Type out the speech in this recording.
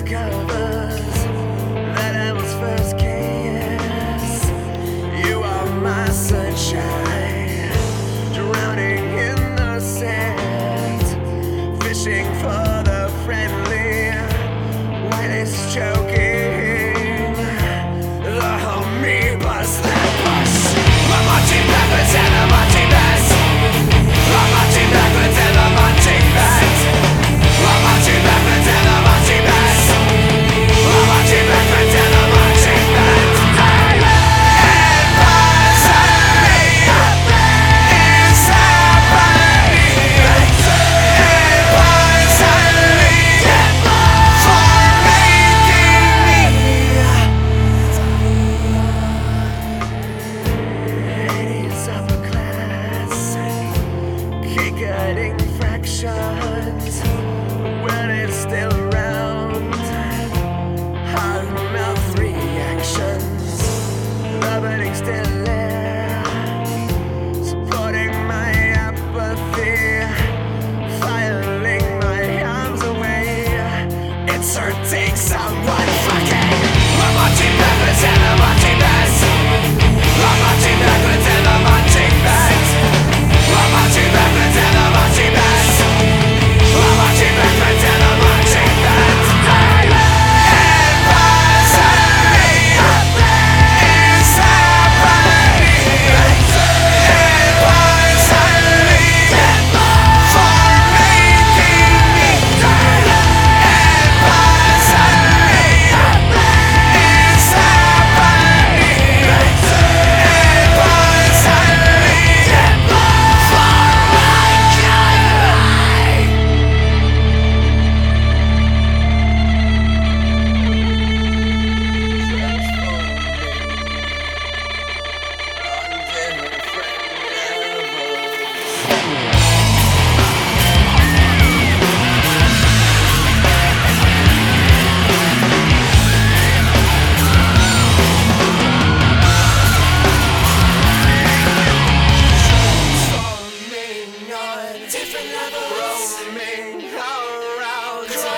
discovers that I was first kiss. You are my sunshine, drowning in the sand, fishing for the friendly, whitest choking, the amoebas that push. I'm marching backwards and I'm marching best. I'm marching backwards and I'm marching best. I'm marching backwards and I'm marching best. I'm marching backwards and I'm marching best. Getting fractions when it's still around. Hard mouth reactions, the burning still there, supporting my apathy, filing my arms away, inserting someone fucking. I'm marching backwards and I'm marching best. I'm marching backwards and I'm marching best. I'm marching backwards and I'm marching best. I'm marching backwards and I'm marching best. Different levels, roaming around.